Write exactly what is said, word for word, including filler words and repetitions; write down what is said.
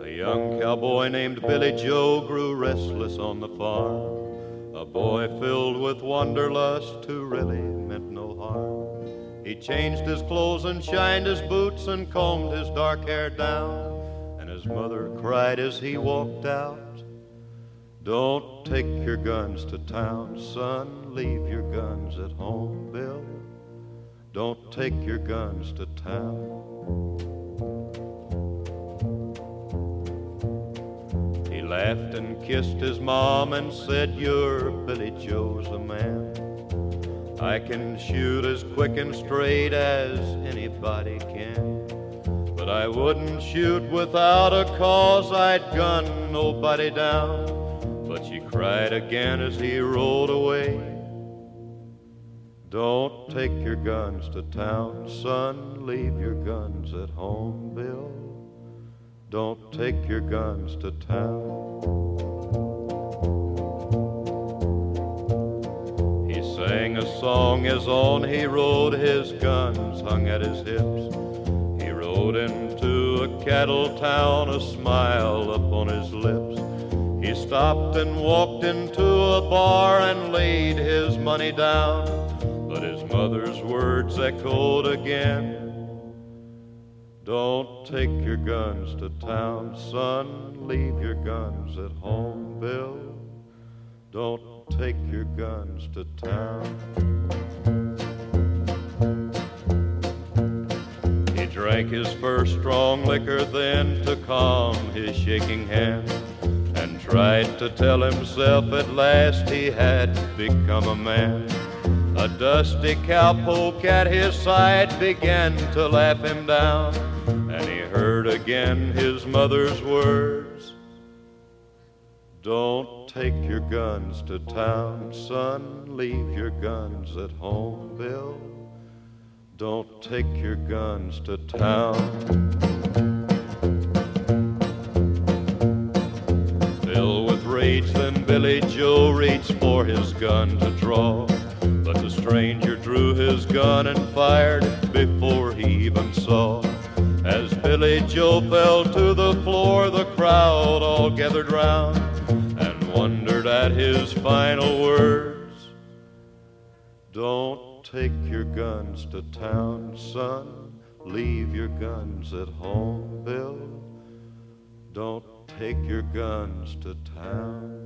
A young cowboy named Billy Joe grew restless on the farm, a boy filled with wanderlust who really meant no harm. He changed his clothes and shined his boots and combed his dark hair down, and his mother cried as he walked out, "Don't take your guns to town, son, leave your guns at home, Bill. Don't take your guns to town." He laughed and kissed his mom and said, "You're Billy Joe's a man. I can shoot as quick and straight as anybody can, but I wouldn't shoot without a cause, I'd gun nobody down." But she cried again as he rode away, "Don't take your guns to town, son, leave your guns at home, Bill. Don't take your guns to town." He sang a song as on he rode, his guns hung at his hips. He rode into a cattle town, a smile upon his lips. He stopped and walked into a bar and laid his money down, but his mother's words echoed again, "Don't take your guns to town, son, leave your guns at home, Bill. Don't take your guns to town." He drank his first strong liquor then to calm his shaking hand, and tried to tell himself at last he had become a man. A dusty cowpoke at his side began to laugh him down, and he heard again his mother's words, "Don't take your guns to town, son, leave your guns at home, Bill. Don't take your guns to town." Filled with rage, then Billy Joe reached for his gun to draw, but the stranger drew his gun and fired before he even saw. As Billy Joe fell to the floor, the crowd all gathered round and wondered at his final words, "Don't take your guns to town, son, leave your guns at home, Bill. Don't take your guns to town."